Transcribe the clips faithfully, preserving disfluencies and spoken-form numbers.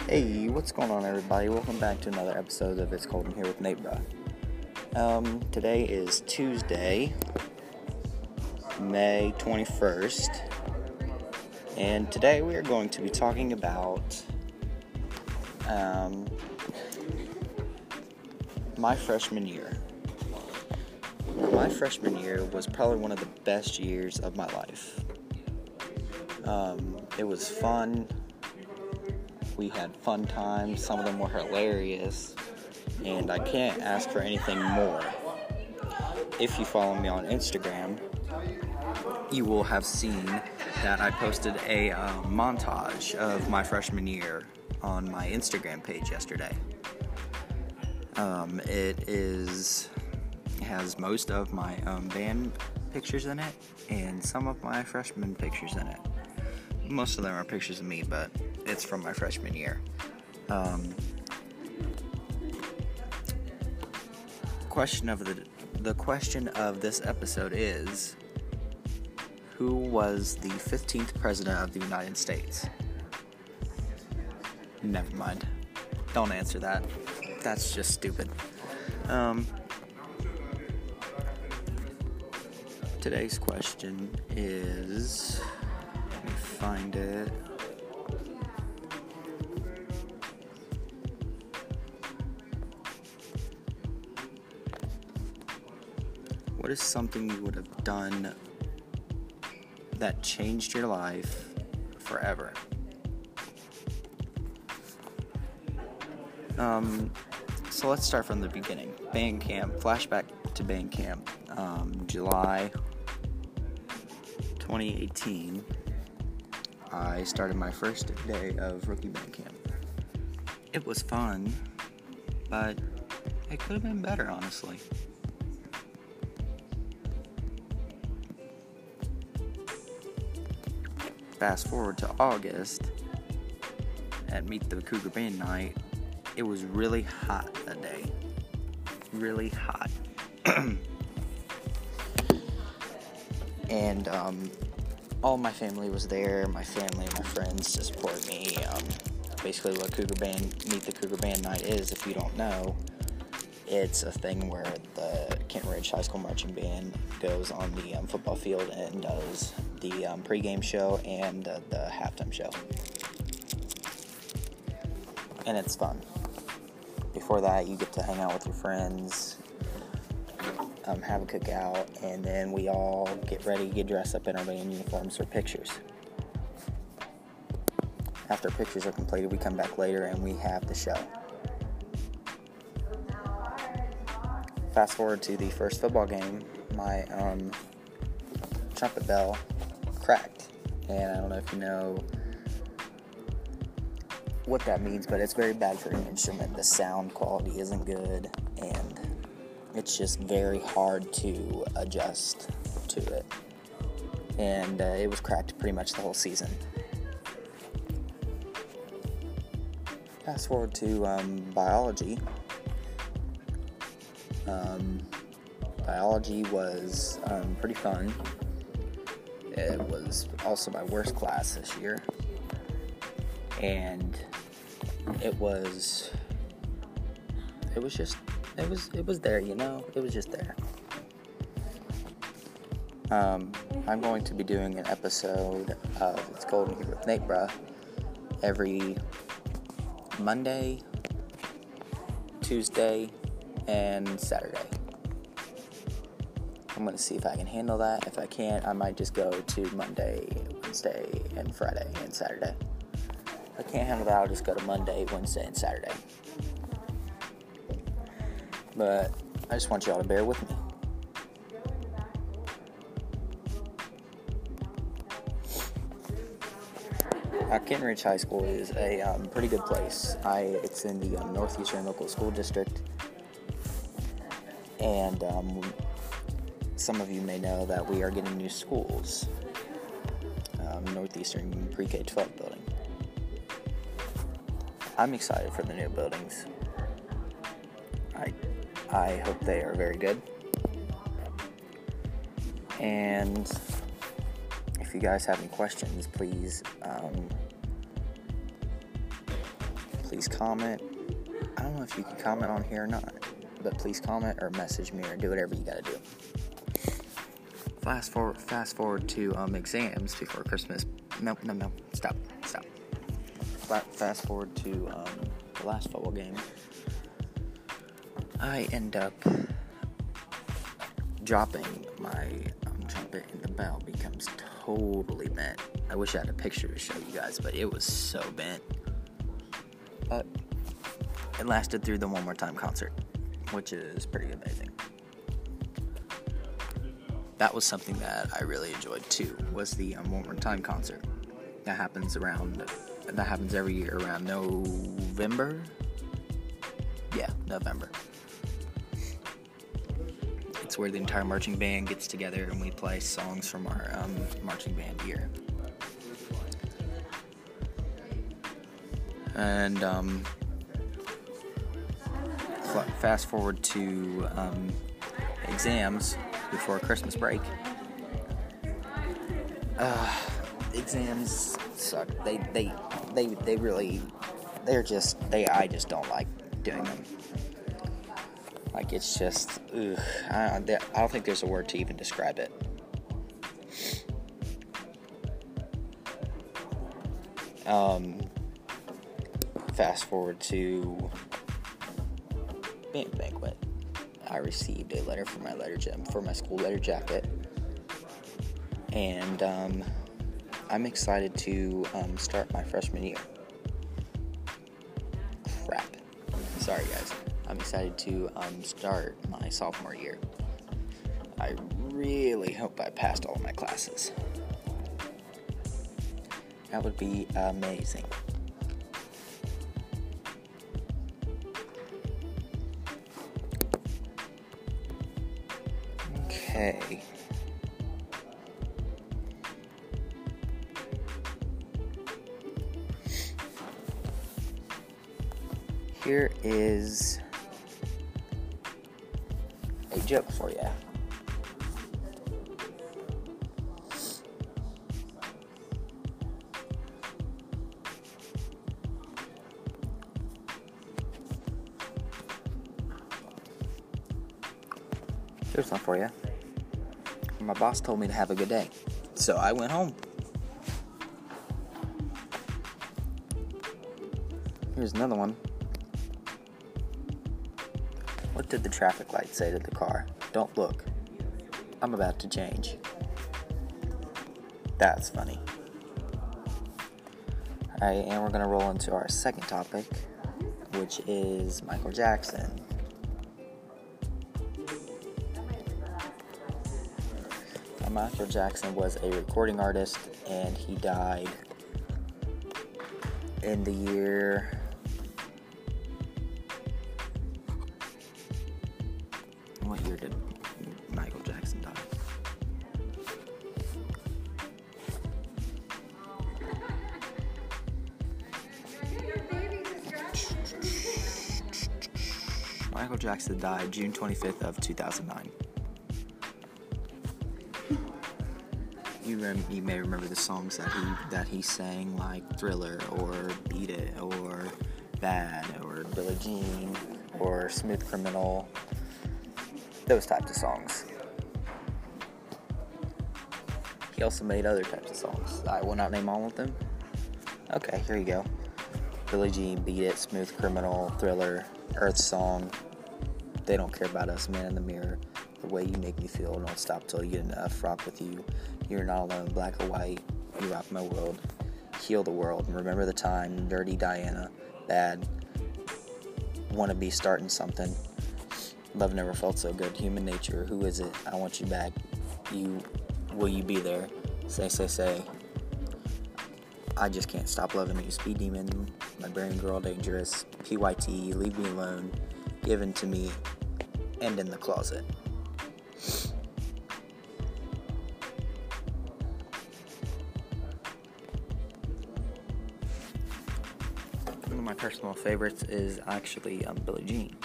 Hey, what's going on, everybody? Welcome back to another episode of It's Cold in Here with Nate Bruh. Um, today is Tuesday, May twenty-first, and today we are going to be talking about um, my freshman year. My freshman year was probably one of the best years of my life. Um, it was fun. We had fun times. Some of them were hilarious, and I can't ask for anything more. If you follow me on Instagram, you will have seen that I posted a uh, montage of my freshman year on my Instagram page yesterday. Um, it is has most of my um, band pictures in it, and some of my freshman pictures in it. Most of them are pictures of me, but it's from my freshman year. Um, question of the the question of this episode is, who was the fifteenth president of the United States? Never mind. Don't answer that. That's just stupid. Um, today's question is, let me find it. What is something you would have done that changed your life forever? Um, so let's start from the beginning. Band camp, flashback to band camp, um, July twenty eighteen. I started my first day of rookie band camp. It was fun, but it could have been better, honestly. Fast forward to August, at Meet the Cougar Band Night, it was really hot that day. Really hot. And um, all my family was there, my family and my friends to support me. Um, basically what Cougar Band, Meet the Cougar Band Night is, if you don't know, it's a thing where the Kenton Ridge High School Marching Band goes on the um, football field and does the um, pregame show and uh, the halftime show. And it's fun. Before that, you get to hang out with your friends, um, have a cookout, and then we all get ready, get dressed up in our band uniforms for pictures. After pictures are completed, we come back later and we have the show. Fast forward to the first football game, my um, trumpet bell cracked. And I don't know if you know what that means, but it's very bad for an instrument. The sound quality isn't good, and it's just very hard to adjust to it. And uh, it was cracked pretty much the whole season. Fast forward to um, biology. Um, biology was um, pretty fun. It was also my worst class this year, and it was it was just it was it was there, you know. It was just there. Um, I'm going to be doing an episode of It's Cold in Here with Nate Bruh every Monday, Tuesday, and Saturday. I'm going to see if I can handle that. If I can't, I might just go to Monday, Wednesday, and Friday, and Saturday. If I can't handle that, I'll just go to Monday, Wednesday, and Saturday. But I just want y'all to bear with me. Uh, Kenton Ridge High School is a um, pretty good place. I It's in the um, Northeastern Local School District. And um, some of you may know that we are getting new schools. Um, Northeastern Pre-K twelve building. I'm excited for the new buildings. I I hope they are very good. And if you guys have any questions, please um, please comment. I don't know if you can comment on here or not, but please comment or message me or do whatever you gotta do. Fast forward, fast forward to um, exams before Christmas. No, no, no. Stop, stop. Fast forward to um, the last football game. I end up dropping my um, trumpet, and the bell becomes totally bent. I wish I had a picture to show you guys, but it was so bent. But it lasted through the One More Time concert, which is pretty amazing. That was something that I really enjoyed too, was the um, One More Time concert. That happens around, that happens every year around November? Yeah, November. It's where the entire marching band gets together and we play songs from our um, marching band year. And um, fast forward to um, exams before Christmas break. Uh, exams suck. They, they, they, they really, they're just, they, I just don't like doing them. Like, it's just, ugh, I, I don't think there's a word to even describe it. Um, fast forward to band banquet. I received a letter from my letter jam for my school letter jacket, and um, I'm excited to um, start my freshman year. Crap. Sorry, guys. I'm excited to um, start my sophomore year. I really hope I passed all of my classes. That would be amazing. Okay. Here is a joke for you. Here's one for you. My boss told me to have a good day, so I went home. Here's another one. What did the traffic light say to the car? Don't look. I'm about to change. That's funny. Alright, and we're going to roll into our second topic, which is Michael Jackson. Now, Michael Jackson was a recording artist, and he died in the year... What year did Michael Jackson die? Michael Jackson died June twenty-fifth of two thousand nine. You rem- you may remember the songs that he that he sang, like Thriller or Beat It or Bad or Billie Jean or Smooth Criminal. Those types of songs. He also made other types of songs. I will not name all of them. Okay, here you go. Billie Jean, Beat It, Smooth Criminal, Thriller, Earth Song, They Don't Care About Us, Man in the Mirror, The Way You Make Me Feel, Don't Stop Till You Get Enough, Rock With You, You're Not Alone, Black or White, You Rock My World, Heal the World, Remember the Time, Dirty Diana, Bad, Wanna Be Starting Something, Love Never Felt So Good, Human Nature, Who Is It, I Want You Back, You, Will You Be There, Say, Say, Say, I Just Can't Stop Loving You, Speed Demon, My Brain Girl, Dangerous, P Y T, Leave Me Alone, Given to Me, and In the Closet. One of my personal favorites is actually um, Billie Jean.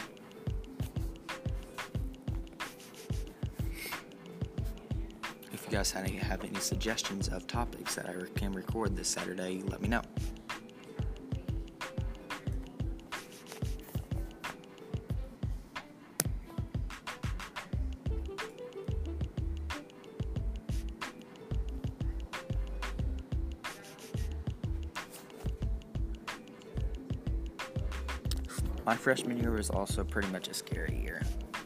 If you guys have any, have any suggestions of topics that I can record this Saturday, let me know. My freshman year was also pretty much a scary year.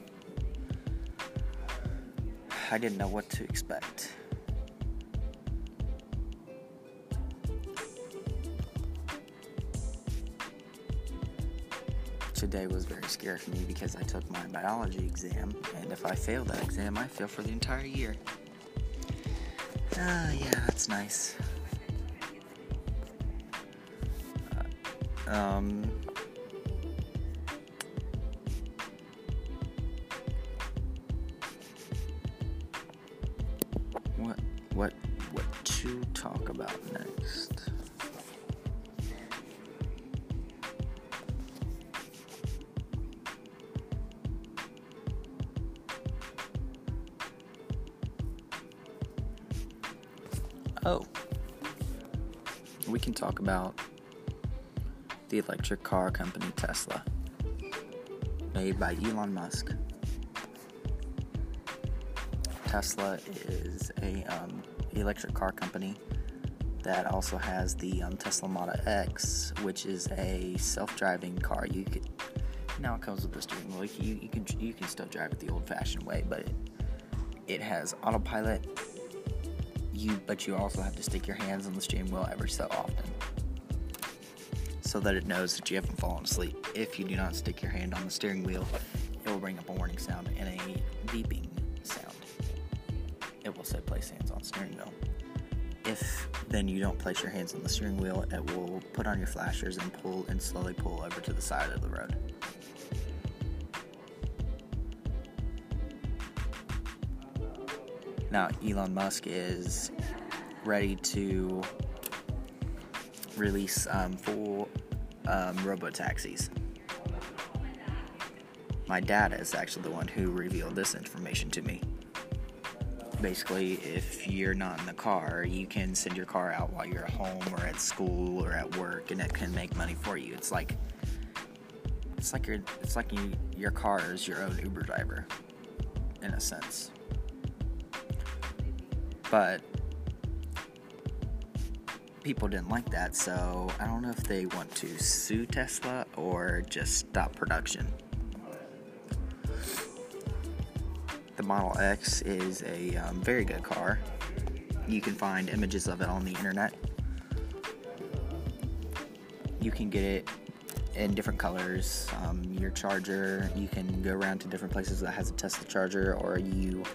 I didn't know what to expect. Today was very scary for me because I took my biology exam, and if I fail that exam, I fail for the entire year. Ah, uh, yeah, that's nice. Uh, um... What, what, what to talk about next? Oh, we can talk about the electric car company Tesla, made by Elon Musk. Tesla is a um, electric car company that also has the um, Tesla Model X, which is a self-driving car. You could now it comes with the steering wheel. You, you can you can still drive it the old-fashioned way, but it, it has autopilot. You but you also have to stick your hands on the steering wheel every so often, so that it knows that you haven't fallen asleep. If you do not stick your hand on the steering wheel, it will bring up a warning sound and a beeping sound. It will say place hands on steering wheel. If then you don't place your hands on the steering wheel, it will put on your flashers and pull and slowly pull over to the side of the road. Now, Elon Musk is ready to release um, full um, robo-taxis. My dad is actually the one who revealed this information to me. Basically, if you're not in the car, you can send your car out while you're at home or at school or at work, and it can make money for you. It's like it's like your it's like you, your car is your own Uber driver, in a sense. But people didn't like that, so I don't know if they want to sue Tesla or just stop production. The Model X is a um, very good car. You can find images of it on the internet. You can get it in different colors. Um, your charger, you can go around to different places that has a Tesla charger, or you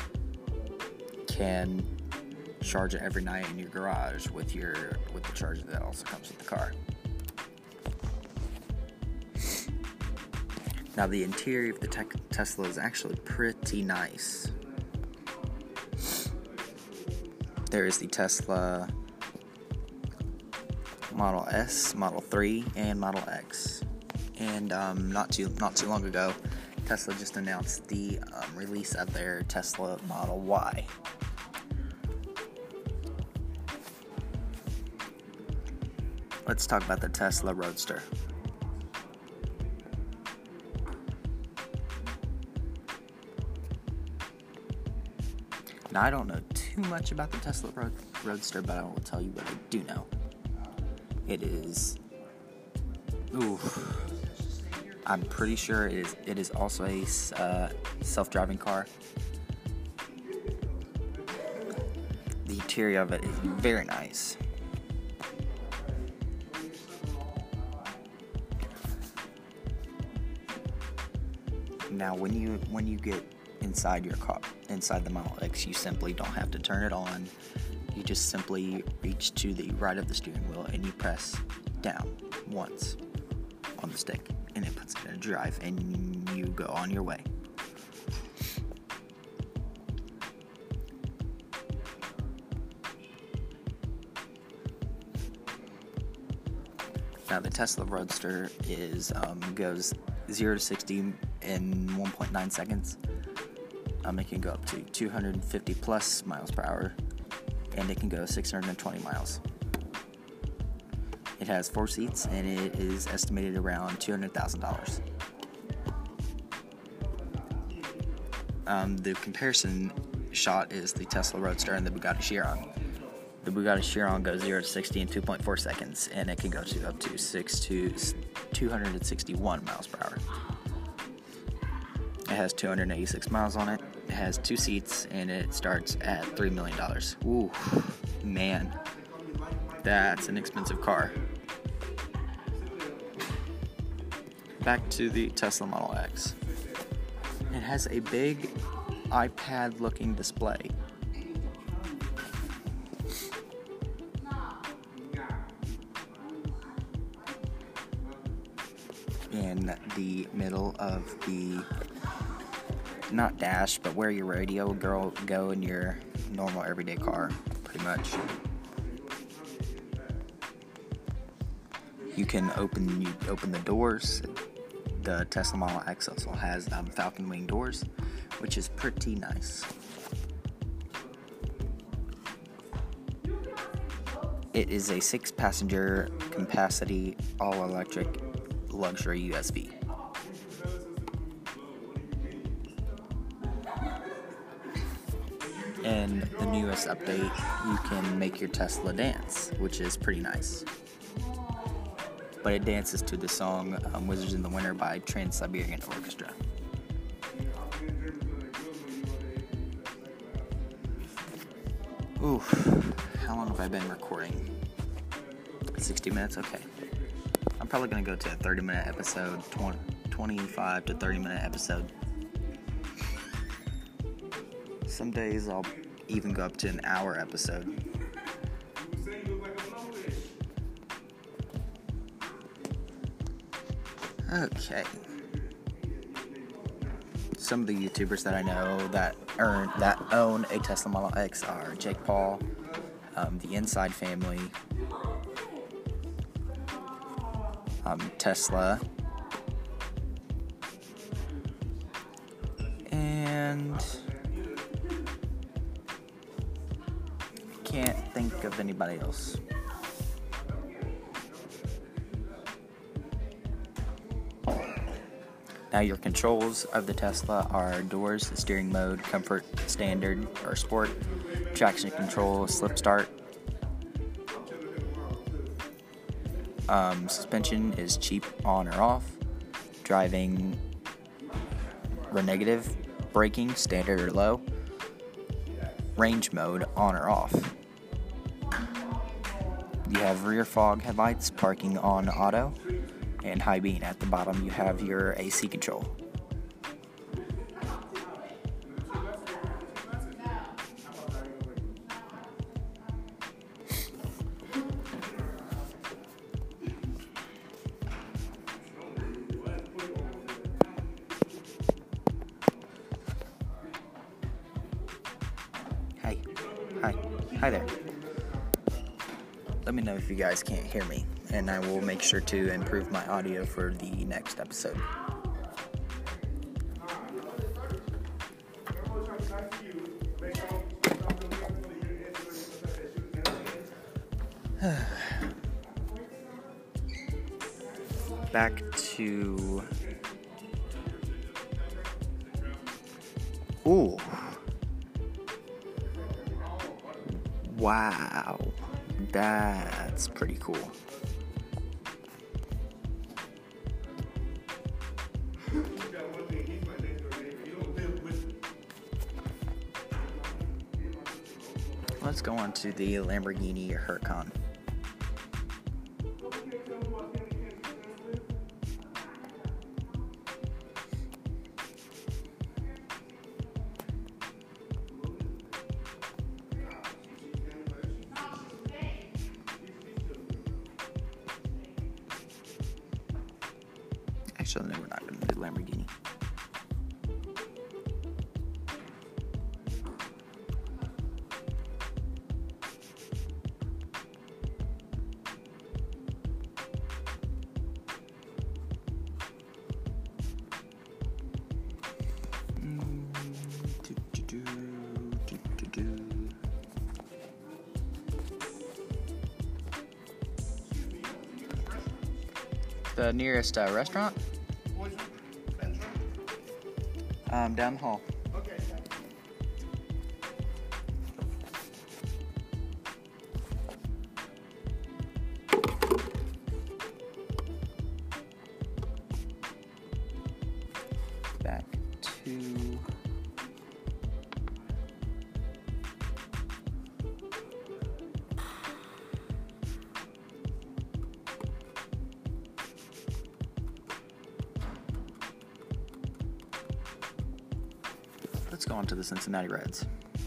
can charge it every night in your garage with your with the charger that also comes with the car. Now, the interior of the te- Tesla is actually pretty nice. There is the Tesla Model S, Model three, and Model X. And um, not too not too long ago, Tesla just announced the um, release of their Tesla Model Y. Let's talk about the Tesla Roadster. Now, I don't know too much about the Tesla Road- Roadster, but I will tell you what I do know. It is... Ooh. I'm pretty sure it is, it is also a uh, self-driving car. The interior of it is very nice. Now, when you when you get inside your car, inside the Model X, you simply don't have to turn it on. You just simply reach to the right of the steering wheel and you press down once on the stick, and it puts it in drive, and you go on your way. Now, the Tesla Roadster is um, goes zero to sixty in one point nine seconds. Um, it can go up to two hundred fifty plus miles per hour, and it can go six hundred twenty miles. It has four seats, and it is estimated around two hundred thousand dollars. Um, the comparison shot is the Tesla Roadster and the Bugatti Chiron. The Bugatti Chiron goes zero to sixty in two point four seconds, and it can go to up to six to two hundred sixty-one miles per hour. It has two hundred eighty-six miles on it. It has two seats, and it starts at three million dollars. Ooh, man, that's an expensive car. Back to the Tesla Model X. It has a big iPad-looking display. In the middle of the, not dash, but where your radio will go, go in your normal everyday car, pretty much. You can open you open the doors. The Tesla Model X also has um, Falcon Wing doors, which is pretty nice. It is a six-passenger capacity, all-electric luxury U S V. In the newest update, you can make your Tesla dance, which is pretty nice. But it dances to the song um, Wizards in the Winter by Trans-Siberian Orchestra. Ooh, how long have I been recording? sixty minutes? Okay. I'm probably going to go to a thirty minute episode, twenty, twenty-five to thirty minute episode. Some days I'll even go up to an hour episode. Okay. Some of the YouTubers that I know that earn that own a Tesla Model X are Jake Paul, um, the Inside Family, um, Tesla, and can't think of anybody else. Now your controls of the Tesla are doors, steering mode, comfort, standard, or sport, traction control, slip start. Um, suspension is cheap on or off. Driving or negative. Braking, standard or low. Range mode, on or off. You have rear fog headlights, parking on auto, and high beam. At the bottom you have your A C control. Hi. Hi. Hi there. Let me know if you guys can't hear me, and I will make sure to improve my audio for the next episode. Back to... Ooh. Wow. That's pretty cool. Let's go on to the Lamborghini Huracan. Actually, no, we're not going to do Lamborghini. The nearest uh, restaurant? Um, down the hall. let's go on to the Cincinnati Reds.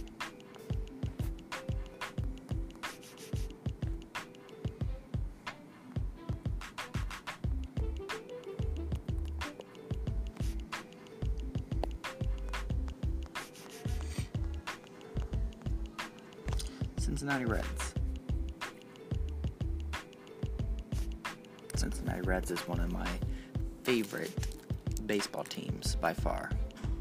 Cincinnati Reds. Cincinnati Reds is one of my favorite baseball teams by far.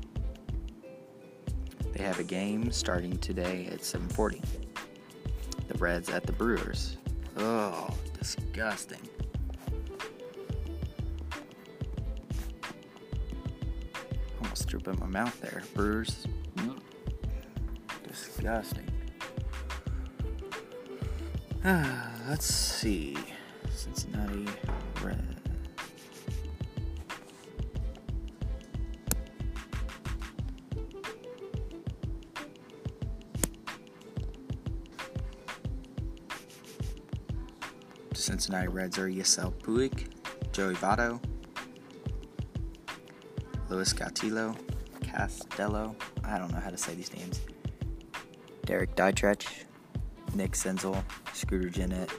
They have a game starting today at seven forty. The Reds at the Brewers. Oh, disgusting. Almost threw up in my mouth there. Brewers. Disgusting. Ah, let's see. Cincinnati Reds. Cincinnati Reds are Yasiel Puig, Joey Votto, Luis Castillo, Castello, I don't know how to say these names, Derek Dietrich, Nick Senzel, Scooter Gennett,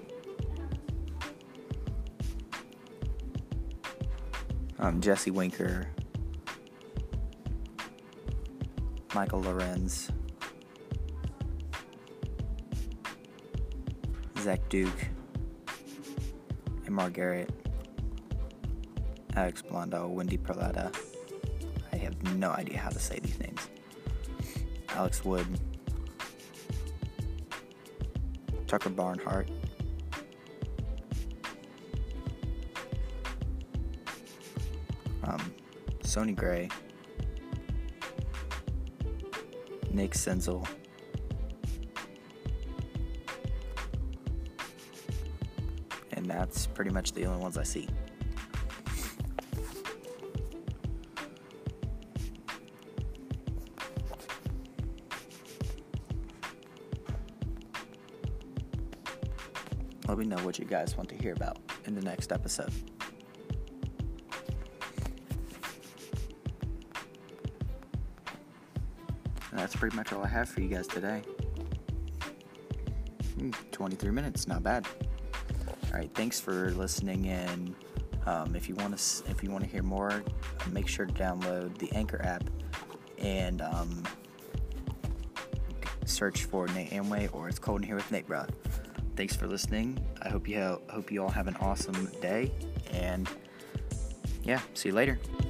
um, Jesse Winker, Michael Lorenz, Zach Duke, Amar Garrett, Alex Blondo, Wendy Perletta. I have no idea how to say these names. Alex Wood, Tucker Barnhart, um, Sonny Gray, Nick Senzel, and that's pretty much the only ones I see. Let me know what you guys want to hear about in the next episode. And that's pretty much all I have for you guys today. twenty-three minutes, not bad. All right, thanks for listening in. Um, if you want to, if you want to hear more, make sure to download the Anchor app and um, search for Nate Amway or It's Cold in Here with Nate, bro. Thanks for listening. I hope you ha- hope you all have an awesome day, and yeah, see you later.